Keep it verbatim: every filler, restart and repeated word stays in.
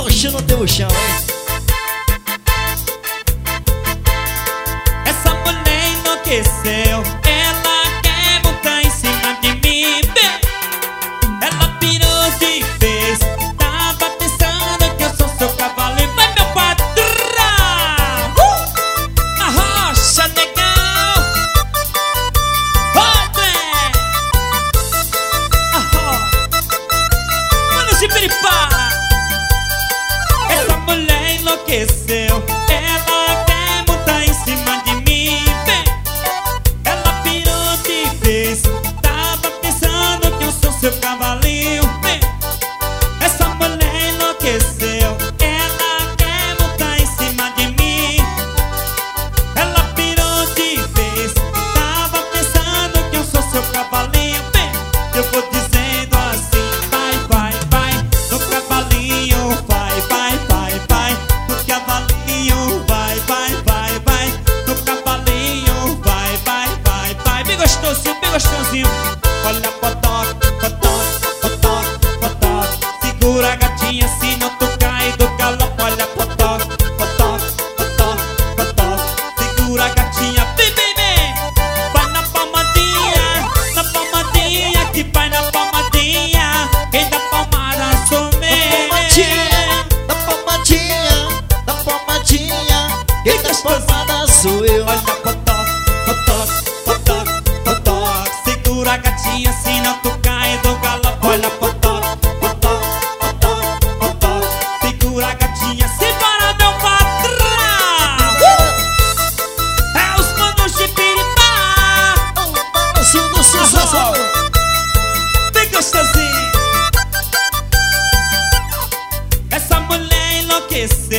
Oxe, não deu o chão, hein? Essa mulher enlouqueceu, ela quer montar em cima de mim, bem. Ela pirou de vez, tava pensando que eu sou seu cavaleiro. Vai, meu patrão! Uh! Arrocha, negão! Vai, bem! Arrocha! Mano, se piripá! Essa mulher enlouqueceu, ela quer montar em cima de mim, bem. Ela pirou de vez, tava pensando que eu sou seu cavalinho, bem. Essa mulher enlouqueceu, ela quer montar em cima de mim. Ela pirou de vez, tava pensando que eu sou seu cavalinho, bem. Eu vou dizendo assim, vai, vai, vai, no cavalinho, vai, vai, vai, vai, no cavalinho, vai, vai, vai, vai, no cavalinho, vai, vai, vai, vai. Bem gostosinho, bem gostosinho. Olha, potoque, potoque, potoque, potoque. Segura a gatinha, se não tu cai do galope. Olha, potoque, potoque, potoque, potoque. Segura a gatinha, bem, bem, bem. Vai na palmadinha, na palmadinha, que vai na palmadinha. Quem dá palmada sou Da palmadinha, da palmadinha, quem das palmadas sou eu. Olha, potoque, potoque, potoque, potoque. Segura a gatinha, se não tu cai do galope. Olha, potoque, potoque, potoque, potoque. Segura a gatinha, se para meu patrão. Uh! É os manos de piripá. Balanço do sucesso. Bem gostosinho. Essa mulher enlouqueceu,